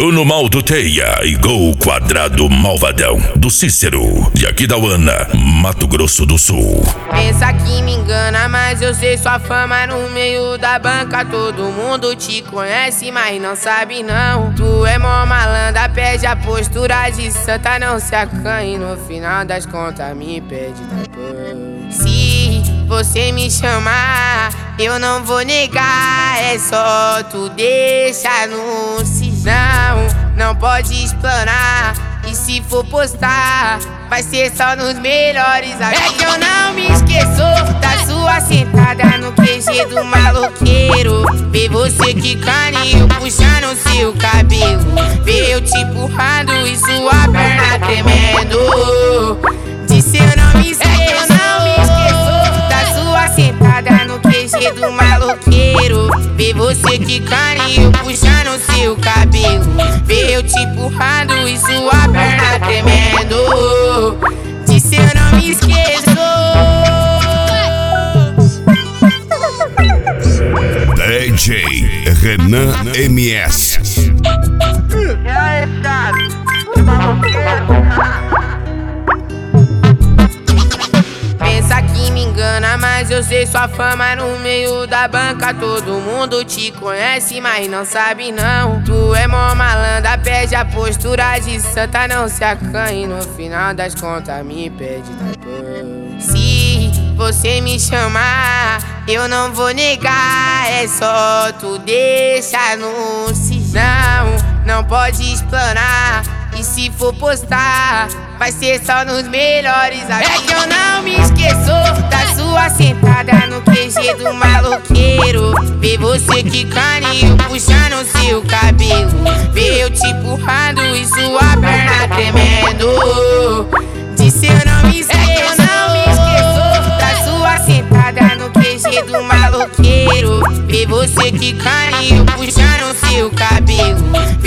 Bruno Maldo Teia e Gol Quadrado Malvadão do Cícero, de Aquidauana, Mato Grosso do Sul. Pensa que me engana, mas eu sei sua fama no meio da banca. Todo mundo te conhece, mas não sabe não. Tu é mó malandra, perde a postura de santa, não se acanhe. No final das contas me pede depois. Se você me chamar, eu não vou negar. É só tu deixar no sinal. Não pode explanar, e se for postar, vai ser só nos melhores. É que eu não me esqueço da sua sentada no QG do maloqueiro. Ver você quicando e eu puxando seu cabelo. Ver eu te empurrando e sua perna tremendo. Disse eu não me esqueço, é que eu não me esqueço da sua sentada no QG do maloqueiro. Ver você quicando e eu puxando seu cabelo. Ver eu te empurrando e sua perna tremendo. Disse eu não me esqueço. DJ Renan MS. E aí, pensa que me engana, mas eu sei sua fama no meio da banca. Todo mundo te conhece, mas não sabe não. Tu é mó malandra, perde a postura de santa, não se acanhe. No final das contas me pede depois. Se você me chamar, eu não vou negar. É só tu deixar no sinal. Não pode explanar, e se for postar, vai ser só nos melhores. É que eu não me esqueço da sua sentada no QG do maloqueiro. Ver você quicando e eu puxando seu cabelo. Ver eu te empurrando e sua perna tremendo. Disse eu não me esqueço, é que eu não me esqueço da sua sentada no QG do maloqueiro. Ver você quicando e eu puxando seu cabelo.